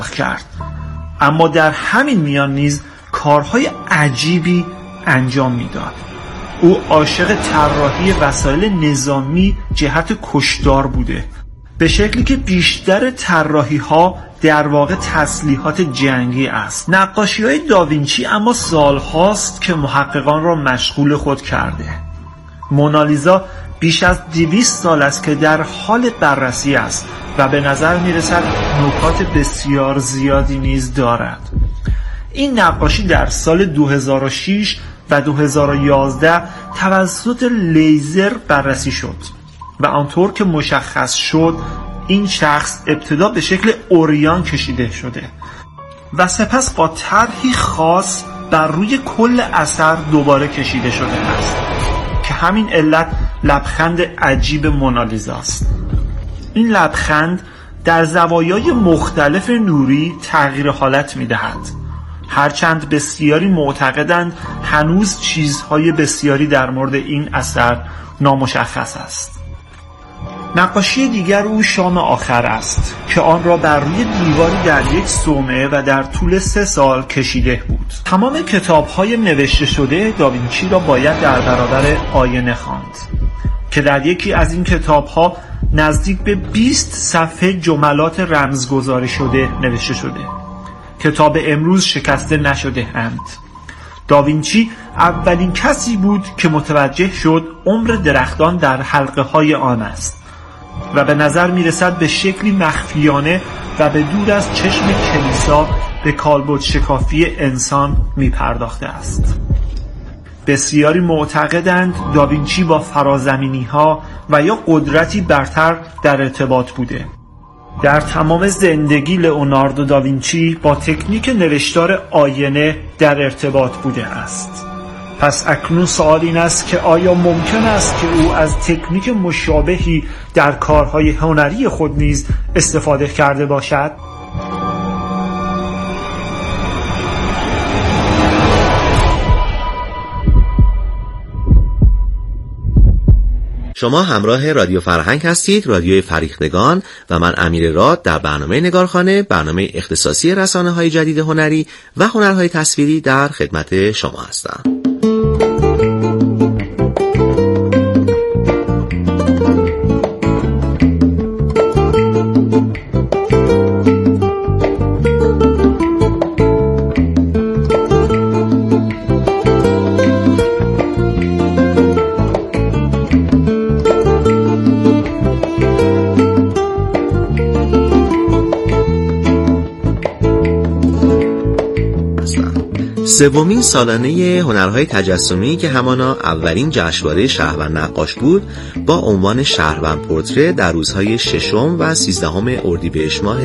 کرد، اما در همین میان نیز کارهای عجیبی انجام میداد. او عاشق طراحی وسایل نظامی جهت کشتار بوده، به شکلی که بیشتر طراحی ها در واقع تسلیحات جنگی است. نقاشی های داوینچی اما سال هاست که محققان را مشغول خود کرده. مونالیزا بیش از 200 سال است که در حال بررسی است و به نظر می رسد نکات بسیار زیادی نیز دارد. این نقاشی در سال 2006 و 2011 توسط لیزر بررسی شد و آنطور که مشخص شد این شخص ابتدا به شکل اوریان کشیده شده و سپس با طرحی خاص بر روی کل اثر دوباره کشیده شده است که همین علت لبخند عجیب مونالیزا است. این لبخند در زوایای مختلف نوری تغییر حالت می دهد، هرچند بسیاری معتقدند هنوز چیزهای بسیاری در مورد این اثر نامشخص است. نقاشی دیگر او شام آخر است که آن را بر روی دیواری در یک صومعه و در طول 3 سال کشیده بود. تمام کتاب‌های نوشته شده داوینچی را باید در برابر آینه خواند که در یکی از این کتاب‌ها نزدیک به 20 صفحه جملات رمزگذاری شده نوشته شده که تا به امروز شکسته نشده اند. داوینچی اولین کسی بود که متوجه شد عمر درختان در حلقه های آن است و به نظر می رسد به شکلی مخفیانه و به دور از چشم کلیسا به کالبد شکافی انسان می پرداخته است. بسیاری معتقدند داوینچی با فرازمینی ها و یا قدرتی برتر در ارتباط بوده. در تمام زندگی لئوناردو داوینچی با تکنیک نوشتار آینه در ارتباط بوده است. پس اکنون سوال این است که آیا ممکن است که او از تکنیک مشابهی در کارهای هنری خود نیز استفاده کرده باشد؟ شما همراه رادیو فرهنگ هستید، رادیوی فریختگان، و من امیر راد در برنامه نگارخانه، برنامه اختصاصی رسانه‌های جدید هنری و هنرهای تصویری در خدمت شما هستم. سومین سالانه هنرهای تجسمی که همانا اولین جشنواره شهروند نقاش بود با عنوان شهروند پورتره در روزهای 6 و 13 اردیبهشت ماه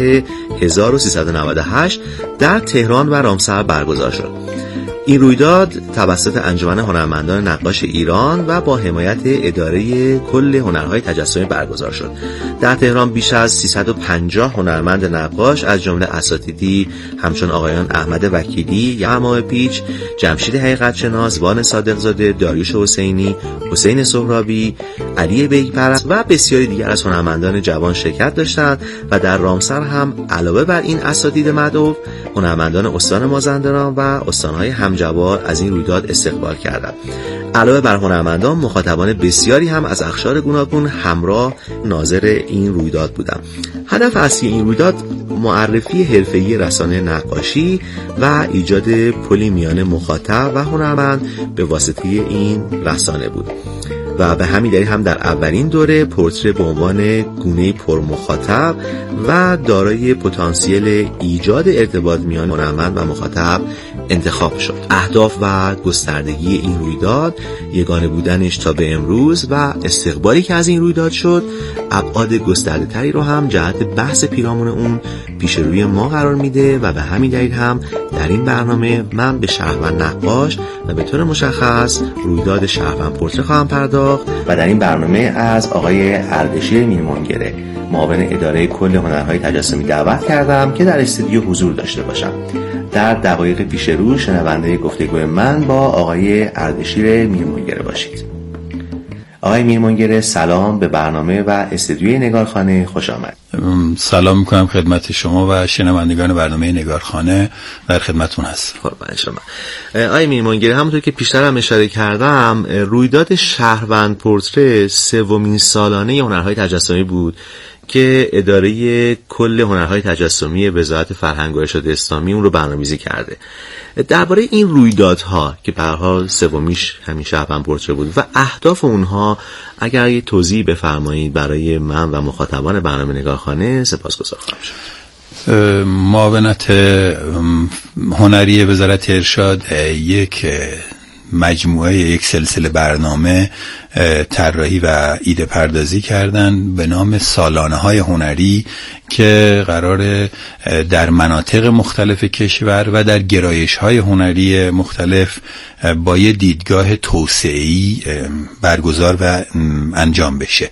1398 در تهران و رامسر برگزار شد. این رویداد توسط انجمن هنرمندان نقاش ایران و با حمایت اداره کل هنرهای تجسمی برگزار شد. در تهران بیش از 350 هنرمند نقاش از جمله اساتیدی همچون آقایان احمد وکیلی، یعما پیچ، جمشید حقیقتشناس، وان صادقزاده، داریوش حسینی، حسین سهرابی، علی بیگپرست و بسیاری دیگر از هنرمندان جوان شرکت داشتند و در رامسر هم علاوه بر این اساتید مدعو، هنرمندان استان مازندران و استانهای همجوار از این رویداد استقبال کردند. علاوه بر هنرمندان، مخاطبان بسیاری هم از اقشار گوناگون همراه ناظر این رویداد بودند. هدف اصلی این رویداد معرفی حرفه‌ای رسانه نقاشی و ایجاد پلی میان مخاطب و هنرمند به واسطه این رسانه بود و به همین دلیل هم در اولین دوره پورتره به عنوان گونه‌ای پرمخاطب و دارای پتانسیل ایجاد ارتباط میان هنرمند و مخاطب انتخاب شد. اهداف و گستردگی این رویداد، یگانه بودنش تا به امروز و استقبالی که از این رویداد شد، ابعاد گسترده تری رو هم جهت بحث پیرامون اون پیش روی ما قرار میده و به همین دلیل هم در این برنامه من به شهروند نقاش و به طور مشخص رویداد شهروند پورتره خواهم پرداخت و در این برنامه از آقای اردشیر میرمنگره، معاون اداره کل هنرهای تجسمی دعوت کردم که در استودیو حضور داشته باشم. در دقایق پیش رو شنونده گفتگوی من با آقای اردشیر میرمنگره باشید. آقای میرمنگره سلام، به برنامه و استودیوی نگارخانه خوش آمد. سلام میکنم خدمت شما و شنوندگان برنامه نگارخانه، در خدمتون هستم. قربان شما. آقای میرمنگره، همونطور که پیشتر هم اشاره کردم، رویداد شهروند پورتره سومین سالانه هنرهای تجسمی بود که اداره کل هنرهای تجسمی وزارت فرهنگ و ارشاد اسلامی اون رو برنامه‌ریزی کرده. درباره این رویدادها که به هر حال سومیش همین شهروند پورتره بود و اهداف اونها اگر یه توضیح بفرمایید برای من و مخاطبان برنامه نگارخانه سپاسگزار خواهم شد. معاونت هنری وزارت ارشاد یک مجموعه، یک سلسله برنامه طراحی و ایده پردازی کردن به نام سالانه های هنری که قرار در مناطق مختلف کشور و در گرایش های هنری مختلف با یه دیدگاه توسعه‌ای برگزار و انجام بشه.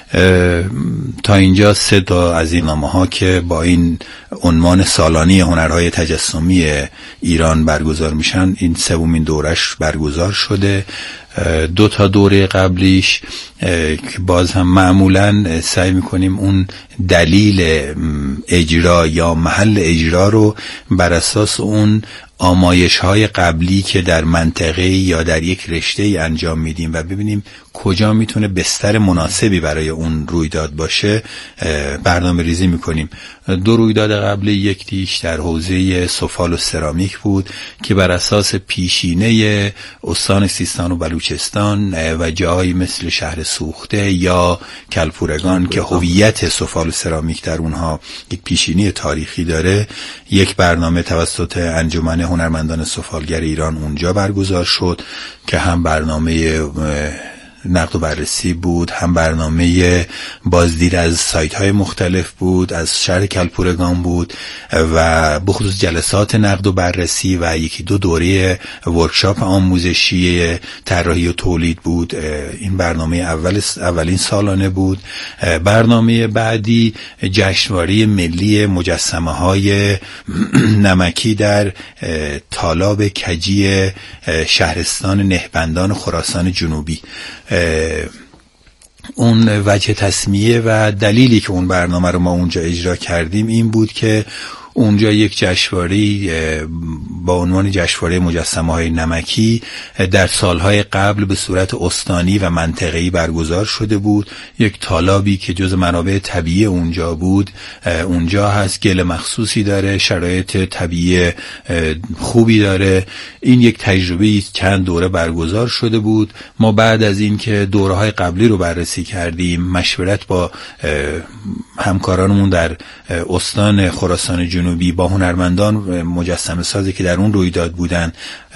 تا اینجا 3 تا از این نامه‌ها که با این عنوان سالانه هنرهای تجسمی ایران برگزار میشن، این سومین دورش برگزار شده. 2 تا دوره قبلیش که باز هم معمولا سعی میکنیم اون دلیل اجرا یا محل اجرا رو بر اساس اون آمایش‌های قبلی که در منطقه یا در یک رشته انجام میدیم و ببینیم کجا میتونه بستر مناسبی برای اون رویداد باشه برنامه ریزی میکنیم. 2 رویداد قبلی، یکیش در حوزه سفال و سرامیک بود که بر اساس پیشینه استان سیستان و بلوچستان و جایی مثل شهر سوخته یا کلپورگان که هویت سفال و سرامیک در اونها یک پیشینه تاریخی داره، یک برنامه توسط انجمن هنرمندان سفالگر ایران اونجا برگزار شد که هم برنامه نقد و بررسی بود، هم برنامه بازدید از سایت های مختلف بود، از شهر کلپورگان بود و بخصوص جلسات نقد و بررسی و 1-2 دوره ورکشاپ آموزشی طراحی و تولید بود. این برنامه اولین سالانه بود. برنامه بعدی جشنواره ملی مجسمه های نمکی در تالاب کجی شهرستان نهبندان خراسان جنوبی. اون وجه تسمیه و دلیلی که اون برنامه رو ما اونجا اجرا کردیم این بود که اونجا یک جشنواره با عنوان جشنواره مجسمه های نمکی در سالهای قبل به صورت استانی و منطقه‌ای برگزار شده بود. یک تالابی که جز منابع طبیعی اونجا بود اونجا هست، گل مخصوصی داره، شرایط طبیعی خوبی داره. این یک تجربه چند دوره برگزار شده بود. ما بعد از این که دوره‌های قبلی رو بررسی کردیم، مشورت با همکارانمون در استان خراسان جنوبی با هنرمندان مجسمه سازی که در اون رویداد بودن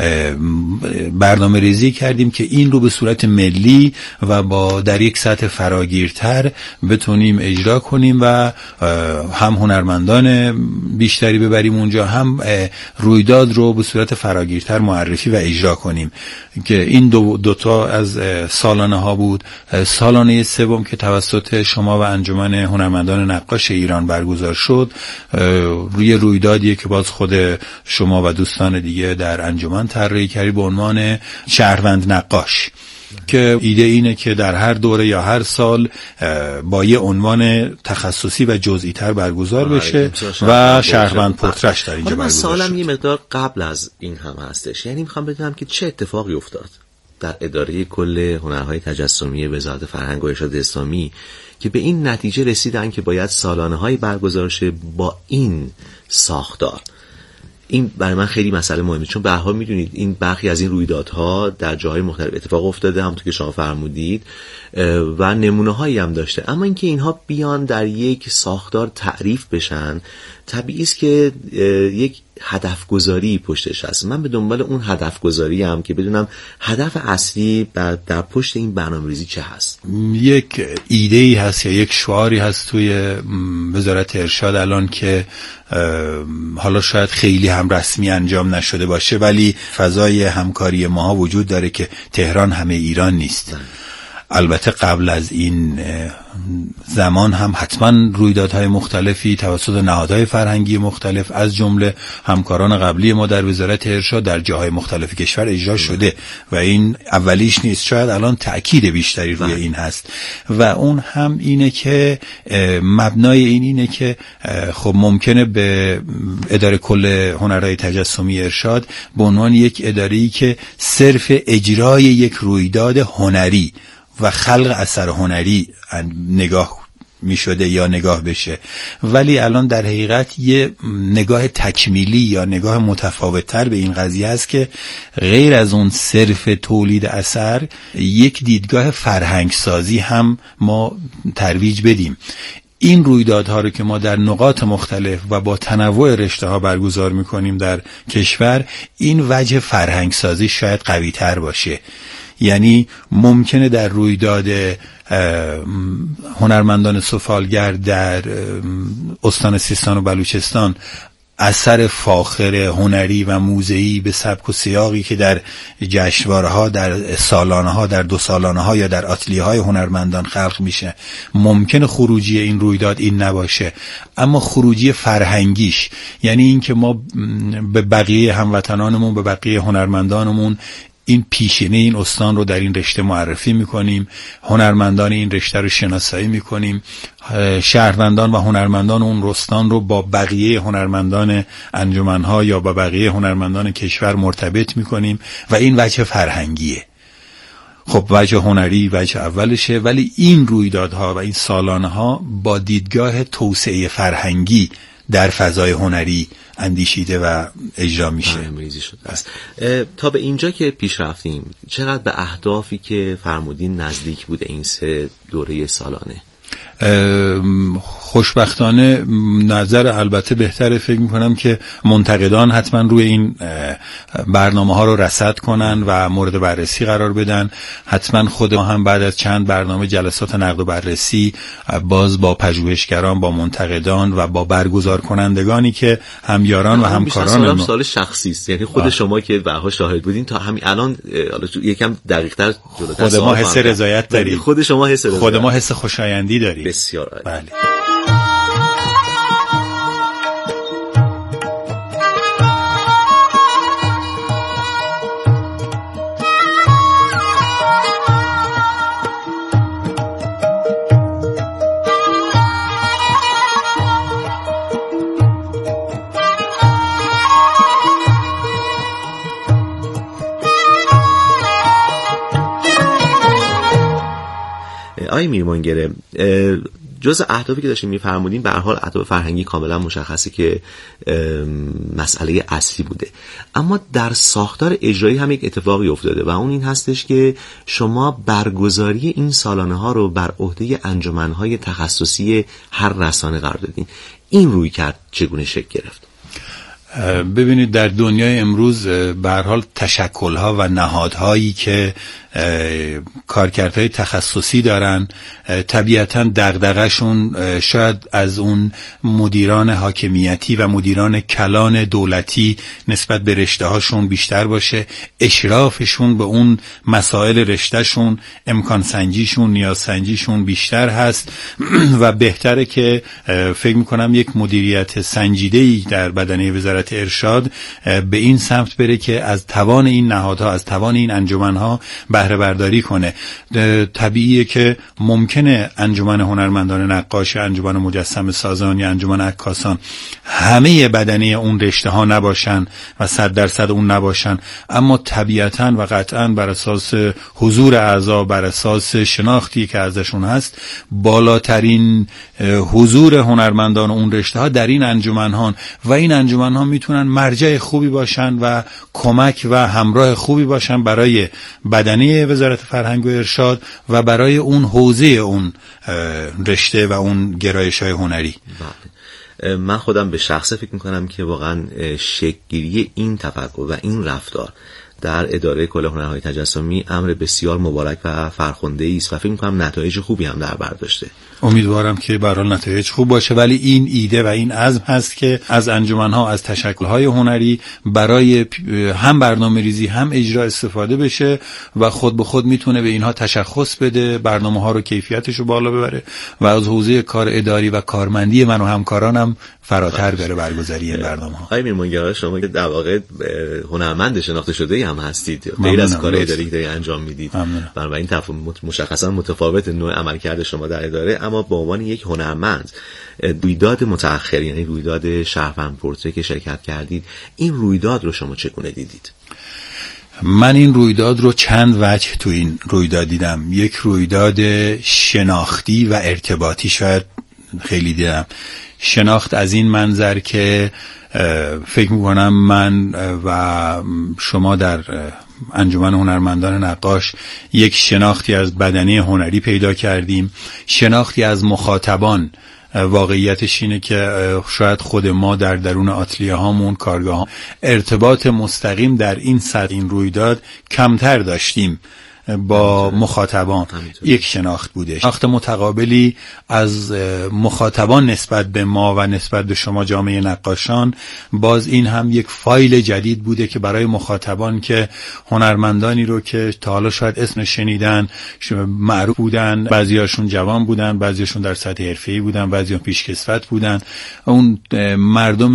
برنامه ریزی کردیم که این رو به صورت ملی و با در یک سطح فراگیرتر بتونیم اجرا کنیم و هم هنرمندان بیشتری ببریم اونجا، هم رویداد رو به صورت فراگیرتر معرفی و اجرا کنیم که این دو تا از سالانه ها بود. سالانه سوم که توسط شما و انجمن هنرمندان نقاش ایران برگزار شد، روی رویدادیه که باز خود شما و دوستان دیگه در انجمن طراحی کردید به عنوان شهروند نقاش، که ایده اینه که در هر دوره یا هر سال با یه عنوان تخصصی و جزئی تر برگزار بشه و شهروند پورترش در اینجا برگزار شد. سالم یه مقدار قبل از این هم هستش، یعنی میخوام بدونم که چه اتفاقی افتاد در اداره کل هنرهای تجسمی وزارت فرهنگ و ارشاد اسلامی که به این نتیجه رسیدن که باید سالانه‌هایی برگزار شه با این ساختار. این برای من خیلی مسئله مهمه، چون به هر حال میدونید این برخی از این رویدادها در جاهای مختلف اتفاق افتاده همونطور که شما فرمودید و نمونه‌هایی هم داشته، اما اینکه اینها بیان در یک ساختار تعریف بشن طبیعی است که یک هدف گذاری پشتش هست. من به دنبال اون هدف گذاری هم که بدونم هدف اصلی در پشت این برنامه‌ریزی چه هست. یک ایده‌ای هست یا یک شعاری هست توی وزارت ارشاد الان که حالا شاید خیلی هم رسمی انجام نشده باشه، ولی فضای همکاری ما وجود داره که تهران همه ایران نیست. البته قبل از این زمان هم حتما رویدادهای مختلفی توسط نهادهای فرهنگی مختلف از جمله همکاران قبلی ما در وزارت ارشاد در جاهای مختلف کشور اجرا شده و این اولیش نیست، شاید الان تأکید بیشتری روی این هست و اون هم اینه که مبنای اینه که خب ممکنه به اداره کل هنرهای تجسمی ارشاد به عنوان یک اداره‌ای که صرف اجرای یک رویداد هنری و خلق اثر هنری نگاه می شده یا نگاه بشه، ولی الان در حقیقت یه نگاه تکمیلی یا نگاه متفاوت‌تر به این قضیه است که غیر از اون صرف تولید اثر یک دیدگاه فرهنگسازی هم ما ترویج بدیم. این رویدادها رو که ما در نقاط مختلف و با تنوع رشته‌ها برگزار می‌کنیم در کشور، این وجه فرهنگسازی شاید قوی‌تر باشه. یعنی ممکنه در رویداد هنرمندان سفالگر در استان سیستان و بلوچستان اثر فاخر هنری و موزه‌ای به سبک و سیاقی که در جشنواره‌ها، در سالانه‌ها، در دو سالانه‌ها یا در آتلیه‌های هنرمندان خلق میشه، ممکنه خروجی این رویداد این نباشه، اما خروجی فرهنگیش، یعنی این که ما به بقیه هموطنانمون، به بقیه هنرمندانمون این پیشینه این استان رو در این رشته معرفی میکنیم، هنرمندان این رشته رو شناسایی میکنیم، شهروندان و هنرمندان اون استان رو با بقیه هنرمندان انجمنها یا با بقیه هنرمندان کشور مرتبط میکنیم و این وجه فرهنگیه. خب وجه هنری وجه اولشه، ولی این رویدادها و این سالانه‌ها با دیدگاه توسعه فرهنگی در فضای هنری اندیشیده و اجرا میشه. تا به اینجا که پیش رفتیم، چقدر به اهدافی که فرمودین نزدیک بوده این 3 دوره سالانه؟ خوشبختانه نظر البته بهتره، فکر میکنم که منتقدان حتما روی این برنامه ها رو رصد کنن و مورد بررسی قرار بدن. حتما خود ما هم بعد از چند برنامه جلسات نقد و بررسی باز با پژوهشگران، با منتقدان و با برگزار کنندگانی که همیاران و همکاران سوال شخصی است، یعنی خود شما که به‌ها شاهد بودین تا همین الان یکم دقیق‌تر جلوتر خود ما حس رضایت داریم، خود شما حس رضایت، خود ما حس خوشایندی داریم. بسیار بله. آقای میرمنگره، جز اهدافی که داشتیم میفرمودیم، به هر حال اهداف فرهنگی کاملا مشخصه که مسئله اصلی بوده، اما در ساختار اجرایی هم یک اتفاقی افتاده و اون این هستش که شما برگزاری این سالانه ها رو بر عهده انجمنهای تخصصی هر رسانه قرار دادین. این رویکرد چگونه شکل گرفت؟ ببینید در دنیای امروز به هر حال تشکل‌ها و نهادهایی که کارکردهای تخصصی دارن، طبیعتاً دغدغه‌شون شاید از اون مدیران حاکمیتی و مدیران کلان دولتی نسبت به رشته‌هاشون بیشتر باشه، اشرافشون به اون مسائل رشته‌شون، امکان سنجیشون، نیاز سنجیشون بیشتر هست و بهتره که فکر می‌کنم یک مدیریت سنجیده‌ای در بدنه وزارت ارشاد به این سمت بره که از توان این نهادها، از توان این انجمن‌ها بهره برداری کنه. طبیعیه که ممکنه انجمن هنرمندان نقاش، انجمن مجسمه سازان یا انجمن عکاسان همه بدنه اون رشته ها نباشن و 100% اون نباشن، اما طبیعتاً و قطعاً بر اساس حضور اعضا، بر اساس شناختی که ازشون هست، بالاترین حضور هنرمندان اون رشته ها در این انجمن ها و این انجمن ها میتونن مرجع خوبی باشن و کمک و همراه خوبی باشن برای بدنه وزارت فرهنگ و ارشاد و برای اون حوزه اون رشته و اون گرایش‌های هنری. من خودم به شخصه فکر میکنم که واقعا شکل‌گیری این تفکر و این رفتار در اداره کل هنرهای تجسمی امر بسیار مبارک و فرخنده‌ای است و فکر میکنم نتایج خوبی هم در بر داشته. امیدوارم که به هر حال نتایج خوب باشه، ولی این ایده و این عزم هست که از انجمن‌ها، از تشکل‌های هنری برای هم برنامه‌ریزی هم اجرا استفاده بشه و خود به خود میتونه به اینها تشخص بده، برنامه‌ها رو کیفیتش رو بالا ببره و از حوزه کار اداری و کارمندی من و همکارانم فراتر بره برگزاری این برنامه‌ها. آقای میرمنگرا، شما که در واقع هنرمند شناخته شده‌ای هم هستید، غیر از کار اداری که انجام میدید، بنابراین مشخصا متفاوت نوع عملکرد شما در اداره، اما به عنوان یک هنرمند رویداد متأخر، یعنی رویداد شهروند پورتره که شرکت کردید، این رویداد رو شما چگونه دیدید؟ من این رویداد رو چند وجه تو این رویداد دیدم. یک رویداد شناختی و ارتباطی شاید خیلی دیدم. شناخت از این منظر که فکر میکنم من و شما در انجمن هنرمندان نقاش یک شناختی از بدنه هنری پیدا کردیم، شناختی از مخاطبان. واقعیتش اینه که شاید خود ما در درون آتلیه هامون، کارگاه ها، ارتباط مستقیم در این سطح این رویداد کمتر داشتیم با مخاطبان. یک شناخت بوده، شناخت متقابلی از مخاطبان نسبت به ما و نسبت به شما جامعه نقاشان. باز این هم یک فایل جدید بوده که برای مخاطبان که هنرمندانی رو که تا حالا شاید اسم شنیدن، معروف بودن، بعضیاشون جوان بودن، بعضیاشون در سطح حرفه‌ای بودن، بعضیاشون پیشکسوت بودن، اون مردم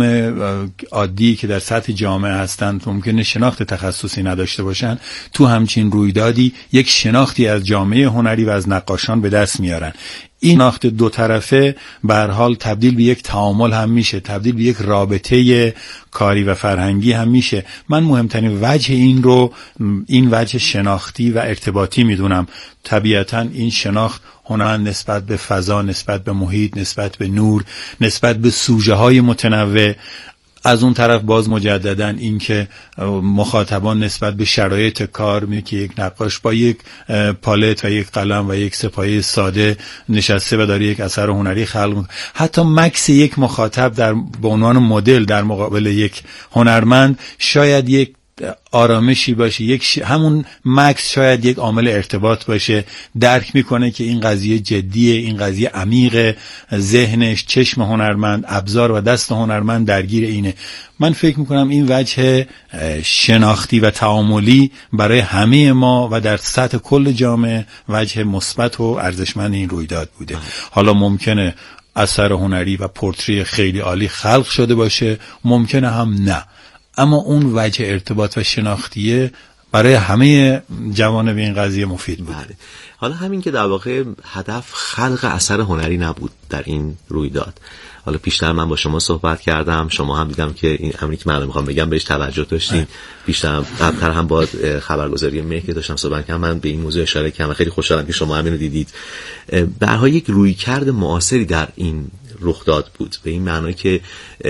عادی که در سطح جامعه هستند ممکنه شناخت تخصصی نداشته باشن، تو همچین رویدادی یک شناختی از جامعه هنری و از نقاشان به دست میارن. این شناخت دو طرفه به هر حال تبدیل به یک تعامل هم میشه، تبدیل به یک رابطه کاری و فرهنگی هم میشه. من مهمترین وجه این رو این وجه شناختی و ارتباطی میدونم. طبیعتاً این شناخت هنرمند نسبت به فضا، نسبت به محیط، نسبت به نور، نسبت به سوژه های متنوع. از اون طرف باز مجدداً این که مخاطبان نسبت به شرایط کار، می که یک نقاش با یک پالت و یک قلم و یک سپایه ساده نشسته و داره یک اثر هنری خلق، حتی مکس یک مخاطب در به عنوان مدل در مقابل یک هنرمند شاید یک آرامشی باشه، همون مکس شاید یک عامل ارتباط باشه. درک میکنه که این قضیه جدیه، این قضیه عمیق، ذهنش، چشم هنرمند، ابزار و دست هنرمند درگیر اینه. من فکر میکنم این وجه شناختی و تعاملی برای همه ما و در سطح کل جامعه وجه مثبت و ارزشمند این رویداد بوده. حالا ممکنه اثر هنری و پورتری خیلی عالی خلق شده باشه، ممکنه هم نه، اما اون وجه ارتباط و شناختیه برای همه جوانب این قضیه مفید بود. بله. حالا همین که در واقع هدف خلق اثر هنری نبود در این رویداد. حالا پیشتر من با شما صحبت کردم، شما هم دیدم که این امری که من میخوام بگم بهش توجه داشتین. پیشتر قبلتر هم با خبرگزاری مهر که داشتم صحبت کردم من به این موضوع اشاره کردم. خیلی خوشحالم که شما همین رو دیدید. برای یک رویکرد معاصری در این رخ داد بود، به این معنی که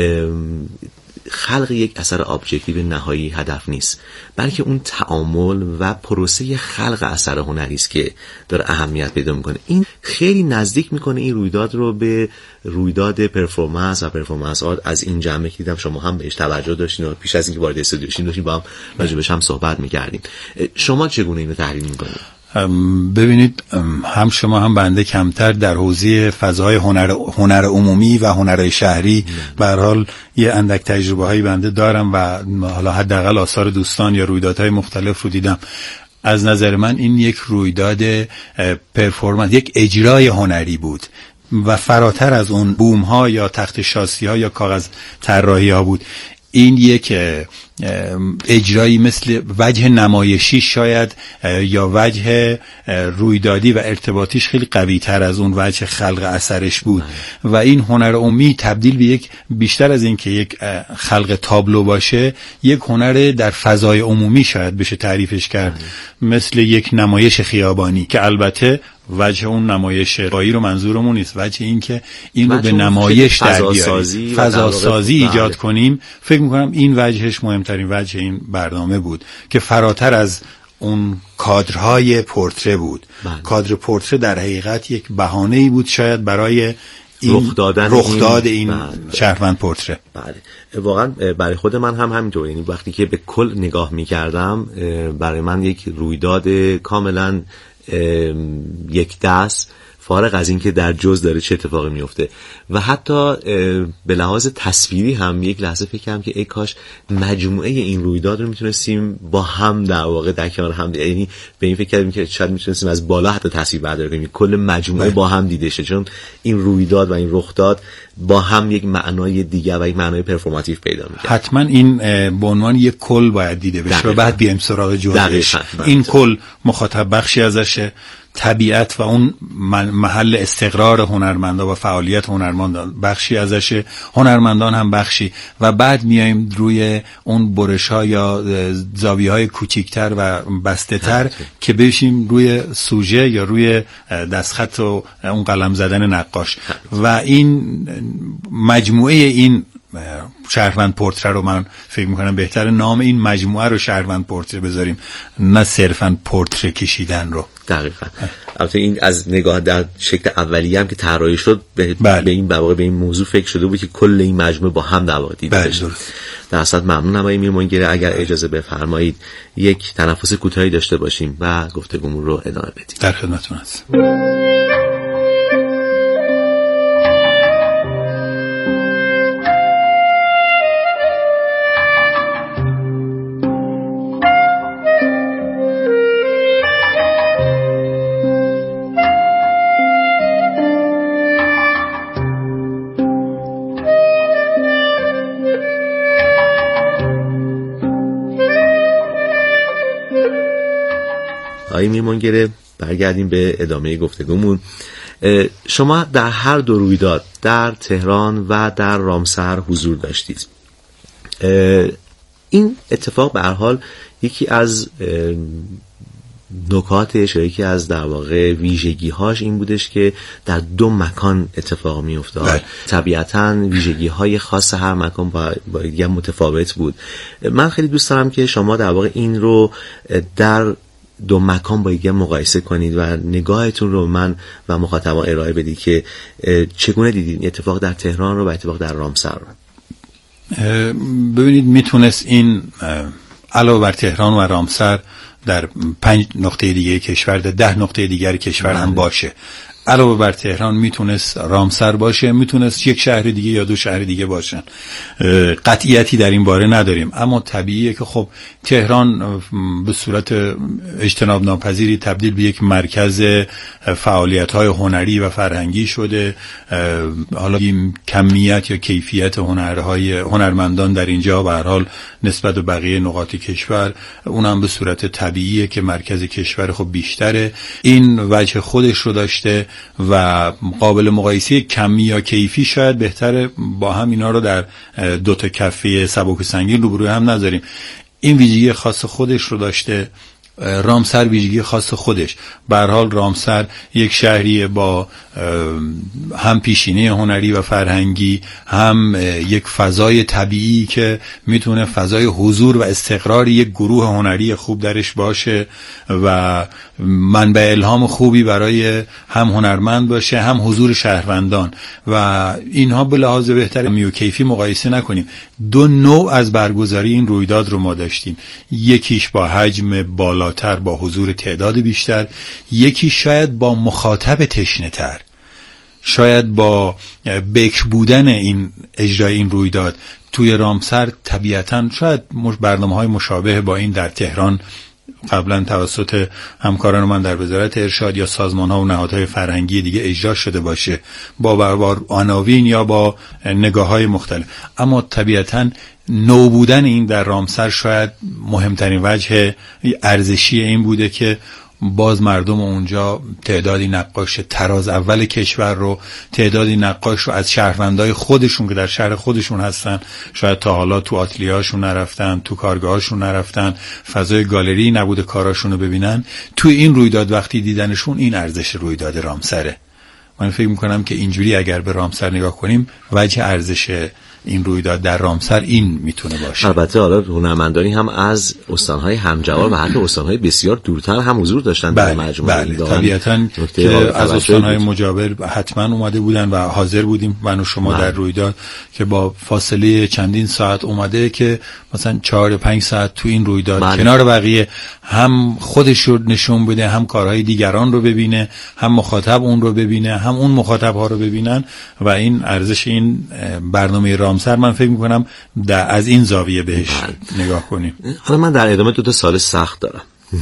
خلق یک اثر ابجکتیو نهایی هدف نیست، بلکه اون تعامل و پروسه خلق اثر هنری است که داره اهمیت پیدا میکنه. این خیلی نزدیک میکنه این رویداد رو به رویداد پرفورمنس و پرفورمنس آرت از این جمعه که دیدم شما هم بهش توجه داشتین و پیش از اینکه وارد استودیو شین داشتین با هم راجبش هم صحبت میکردیم. شما چگونه اینو تحلیل میکنید؟ ببینید، هم شما هم بنده کمتر در حوزه فضای هنر عمومی و هنر شهری به هر حال یه اندک تجربه هایی بنده دارم و حالا حداقل آثار دوستان یا رویدادهای مختلف رو دیدم. از نظر من این یک رویداد پرفورمنس، یک اجرای هنری بود و فراتر از اون بوم ها یا تخت شاسی ها یا کاغذ طراحی ها بود. این یک اجرایی مثل وجه نمایشی شاید یا وجه رویدادی و ارتباطیش خیلی قوی تر از اون وجه خلق اثرش بود و این هنر عمومی تبدیل به یک، بیشتر از این که یک خلق تابلو باشه، یک هنر در فضای عمومی شاید بشه تعریفش کرد، مثل یک نمایش خیابانی که البته وجه اون نمایش قایی رو منظورمون نیست، وجه این که این رو به نمایش در بیاریم، فضاسازی ایجاد کنیم. فکر میکنم این وجهش مهمترین وجه این برنامه بود که فراتر از اون کادرهای پورتره بود. کادر پورتره در حقیقت یک بهانه‌ای بود شاید برای این رخ داد این شهروند پورتره. بله، واقعا برای خود من هم همینطور. یعنی وقتی که به کل نگاه می‌کردم برای من یک رویداد کاملا یک دست، فارغ از این که در جز داره چه اتفاقی میفته. و حتی به لحاظ تصویری هم یک لحظه فکر کردم که ای کاش مجموعه این رویداد رو میتونستیم با هم در واقع در کنار هم، یعنی به این فکر کردیم که شاید میتونستیم از بالا حتی تصویر برداری کنیم، کل مجموعه با هم دیده شه، چون این رویداد و این رخداد با هم یک معنای دیگر و یک معنای پرفورماتیو پیدا میکنه. حتما این به عنوان یک کل باید دیده بشه و بعد بیایم سراغ جزئیات. این کل مخاطب بخشی ازشه، طبیعت و اون محل استقرار هنرمندا و فعالیت هنرمندان بخشی ازشه، هنرمندان هم بخشی، و بعد میایم روی اون برش‌ها یا زاویه‌های کوچیک‌تر و بسته‌تر که بشیم روی سوژه یا روی دستخط و اون قلم زدن نقاش. و این مجموعه این شهروند پورتره رو من فکر میکنم بهتره نام این مجموعه رو شهروند پورتره بذاریم، نه صرفاً پورتره کشیدن رو. دقیقاً. البته این از نگاه در شکل اولیه هم که طراحی شد به این واقع به این موضوع فکر شده بود که کل این مجموعه با هم در واقع دیده بشه. در اصل ممنونم آقای میرمنگره. اگر اجازه بفرمایید یک تنفس کوتاهی داشته باشیم و گفتگومون رو ادامه بدیم. در خدمتتون هستم. آقای میرمنگره، برگردیم به ادامه گفتگومون. شما در هر دو رویداد در تهران و در رامسر حضور داشتید. این اتفاق به هر حال یکی از نکاتش یا یکی از در واقع ویژگی‌هاش این بودش که در دو مکان اتفاق می‌افتاد. طبیعتاً ویژگی‌های خاص هر مکان با دیگه متفاوت بود. من خیلی دوست دارم که شما در واقع این رو در دو مکان با یکم مقایسه کنید و نگاهتون رو من و مخاطبان ارائه بدید که چگونه دیدید اتفاق در تهران رو و اتفاق در رامسر رو. ببینید میتونست این علاوه بر تهران و رامسر در 5 نقطه دیگه کشور، در 10 نقطه دیگر کشور هم باشه. علاوه بر تهران میتونست رامسر باشه، میتونست یک شهر دیگه یا 2 شهر دیگه باشن. قطعیتی در این باره نداریم، اما طبیعیه که خب تهران به صورت اجتناب ناپذیری تبدیل به یک مرکز فعالیت‌های هنری و فرهنگی شده. حالا کمیت یا کیفیت هنرمندان در اینجا به هر حال نسبت به بقیه نقاط کشور اونم به صورت طبیعیه که مرکز کشور خب بیشتره. این وجه خودش رو داشته و قابل مقایسه کمی یا کیفی شاید بهتره با هم اینا رو در 2 تا کفه سبک و سنگین روبروی هم نذاریم. این ویژگی خاص خودش رو داشته، رامسر ویژگی خاص خودش. به هر حال رامسر یک شهریه با هم پیشینه هنری و فرهنگی، هم یک فضای طبیعی که میتونه فضای حضور و استقرار یک گروه هنری خوب درش باشه و منبع الهام خوبی برای هم هنرمند باشه، هم حضور شهروندان. و اینها به لحاظ بهتر میوکیفی مقایسه نکنیم. 2 نوع از برگزاری این رویداد رو ما داشتیم. یکیش با حجم بالاتر با حضور تعداد بیشتر، یکی شاید با مخاطب تشنه‌تر، شاید با بکر بودن این اجرای این رویداد. توی رامسر طبیعتاً شاید برنامه‌های مشابه با این در تهران قبلا توسط همکاران من در وزارت ارشاد یا سازمان‌ها و نهادهای فرهنگی دیگه اجرا شده باشه با عناوین یا با نگاه‌های مختلف. اما طبیعتاً نو بودن این در رامسر شاید مهمترین وجه ارزشی این بوده که باز مردم اونجا تعدادی نقاش تراز اول کشور رو، تعدادی نقاش رو از شهروندای خودشون که در شهر خودشون هستن، شاید تا حالا تو آتلیه‌هاشون نرفتن، تو کارگاهاشون نرفتن، فضای گالری نبوده کاراشون رو ببینن. تو این رویداد وقتی دیدنشون، این ارزش رویداد رامسره. من فکر میکنم که اینجوری اگر به رامسر نگاه کنیم وجه ارزش این رویداد در رامسر این میتونه باشه. البته حالا هنرمندانی هم از استانهای همجوار و حتی استانهای بسیار دورتر هم حضور داشتن در مجموعه. بله طبیعتاً که از استانهای مجاور حتما اومده بودن و حاضر بودیم من و شما در رویداد که با فاصله چندین ساعت اومده که مثلا 4 یا 5 ساعت تو این رویداد کنار بقیه هم خودش رو نشون بده، هم کارهای دیگران رو ببینه، هم مخاطب اون رو ببینه، هم اون مخاطب ها رو ببینن و این ارزش این برنامه رامسر من فکر میکنم از این زاویه بهش نگاه کنیم. حالا من در ادامه 2 سال سخت دارم.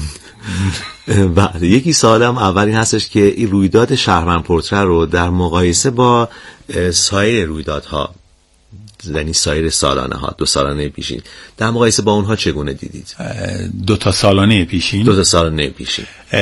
بله یکی سوالم اول این هستش که این رویداد شهروند پورتره رو در مقایسه با سایر رویدادها، یعنی سایر سالانه ها 2 سالانه پیشین، در مقایسه با اونها چگونه دیدید؟ 2 سالانه پیشین 2 سالانه پیشین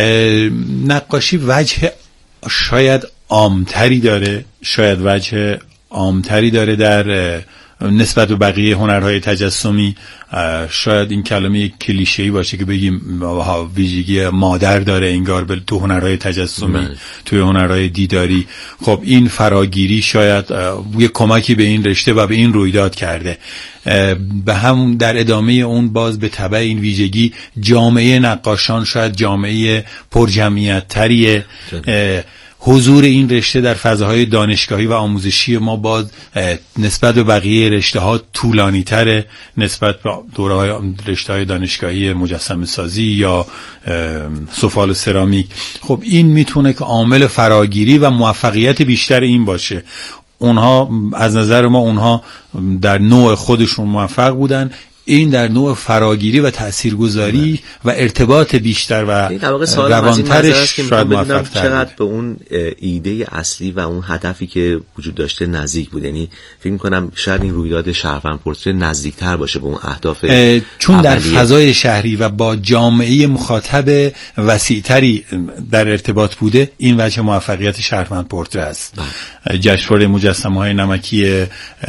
نقاشی وجه شاید عامتری داره، شاید وجه عامتری داره در نسبت به بقیه هنرهای تجسمی. شاید این کلمه کلیشه‌ای باشه که بگیم ویژگی مادر داره انگار به تو هنرهای تجسمی، توی هنرهای دیداری. خب این فراگیری شاید یه کمکی به این رشته و به این رویداد کرده. به هم در ادامه اون باز به تبع این ویژگی جامعه نقاشان شاید جامعه پرجمعیت تریه. حضور این رشته در فضاهای دانشگاهی و آموزشی ما باز نسبت به بقیه رشته ها طولانی تره، نسبت به رشته های دانشگاهی مجسمه سازی یا سفال سرامیک. خب این میتونه که عامل فراگیری و موفقیت بیشتر این باشه. اونها از نظر ما اونها در نوع خودشون موفق بودن، این در نوع فراگیری و تاثیرگذاری و ارتباط بیشتر و روانترش شاید موفق‌تر. چقدر به اون ایده اصلی و اون هدفی که وجود داشته نزدیک بود؟ یعنی فکر می‌کنم شاید این رویداد شهروند پورتره نزدیکتر باشه به اون اهداف چون در فضای شهری و با جامعه مخاطب وسیع‌تری در ارتباط بوده. این وجه موفقیت شهروند پورتره است. جشنواره مجسمه‌های نمکی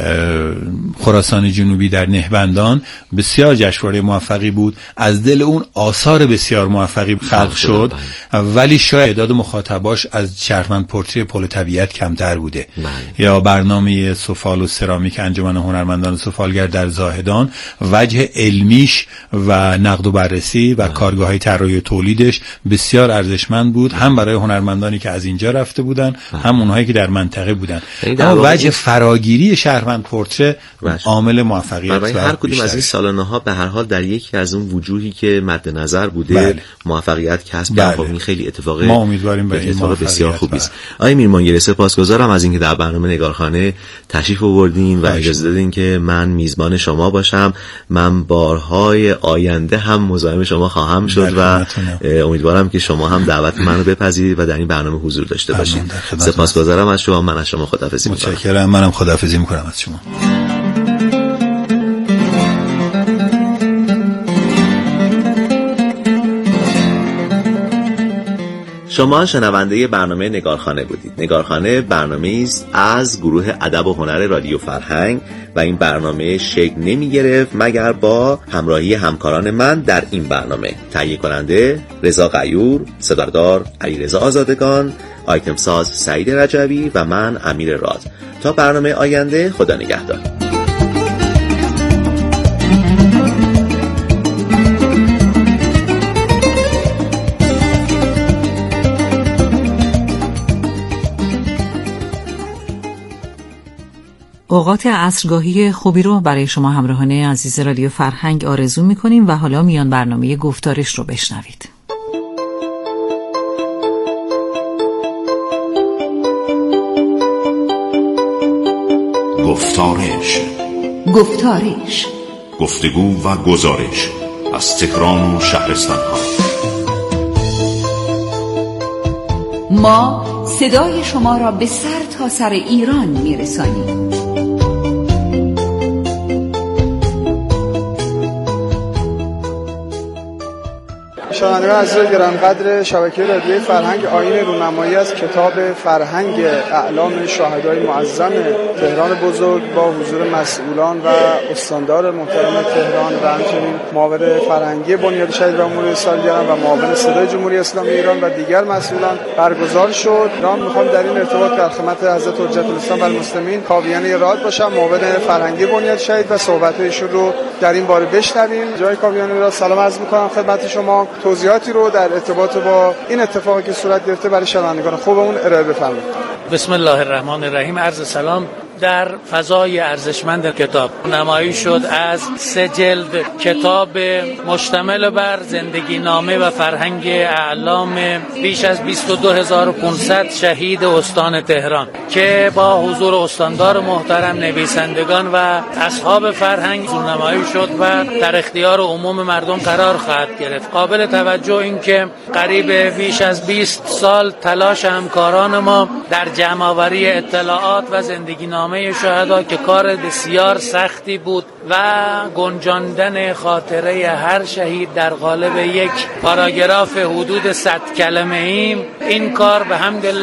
خراسان جنوبی در نهبندان بسیار جشنواره موفقی بود، از دل اون آثار بسیار موفقی خلق شد، ولی شاید تعداد مخاطباش از شهروند پورتره پل طبیعت کمتر بوده. یا برنامه سفال و سرامیک انجمن هنرمندان سفالگر در زاهدان وجه علمیش و نقد و بررسی و کارگاه‌های طراحی و تولیدش بسیار ارزشمند بود، هم برای هنرمندانی که از اینجا رفته بودن، هم اونهایی که در منطقه بودن. اما وجه فراگیری شهروند پورتره عامل موفقیت برای هر کدوم از این سالانه ها به هر حال در یکی از اون وجوهی که مد نظر بوده موفقیت کسب کرد. این خیلی اتفاق ما امیدواریم به اتفاق بسیار خوبی است. آقای میرمانگیری سپاسگزارم از اینکه در برنامه نگارخانه تشریف آوردین و اجازه دادین که من میزبان شما باشم. من بارهای آینده هم مزاحم شما خواهم شد و امیدوارم که شما هم دعوت منو بپذیرید و در این برنامه حضور داشته باشید. سپاسگزارم از شما. من از شما خداحافظی می‌کنم. متشکرم. منم خداحافظی می‌کنم از شما. شما شنونده برنامه نگارخانه بودید. نگارخانه برنامه‌ای است از گروه ادب و هنر رادیو فرهنگ و این برنامه شکل نمی گرفت مگر با همراهی همکاران من در این برنامه. تهیه کننده رضا غیور، صداگردار علیرضا آزادگان، آیتم ساز سعید رجوی و من امیر راد. تا برنامه آینده، خدا نگهدار. اوقات عصرگاهی خوبی رو برای شما همراهان عزیز رادیو فرهنگ آرزو می‌کنیم و حالا میان برنامه گفتارش رو بشنوید. گفتارش گفتگو و گزارش از تهران و شهرستان‌ها. ما صدای شما را به سر تا سر ایران میرسانیم. شنوندگان عزیز گرانقدر شبکه رادیوی فرهنگ آیین رونمایی از کتاب فرهنگ اعلام شهدای معظم تهران بزرگ با حضور مسئولان و استاندار محترم تهران و همچنین معاون فرهنگی بنیاد شهید جمهوری سالگرد و معاون صدای جمهوری اسلامی ایران و دیگر مسئولان برگزار شد. من میخوام در این ارتباط در خدمت حضرت حجت الاسلام و المسلمین کاویان اراد باشم، معاون فرهنگی بنیاد شهید، و صحبت‌هایشون رو در این باره بشنویم. جای کاویان اراد سلام عرض می‌کنم خدمت شما. توضیحاتی رو در ارتباط با این اتفاقی که صورت گرفته برای شنوندگان خوبمون ارائه بفرمایید. بسم الله الرحمن الرحیم. عرض سلام. در فضای ارزشمند کتاب نمایی شد از 3 جلد کتاب مشتمل بر زندگی نامه و فرهنگ اعلام بیش از 22500 شهید استان تهران که با حضور استاندار محترم، نویسندگان و اصحاب فرهنگ نمایی شد و در اختیار عموم مردم قرار خواهد گرفت. قابل توجه این که قریب بیش از 20 سال تلاش همکاران ما در جمع‌آوری اطلاعات و زندگی نامه شهدا که کار بسیار سختی بود و گنجاندن خاطره هر شهید در قالب یک پاراگراف حدود 100 کلمه این کار به حمد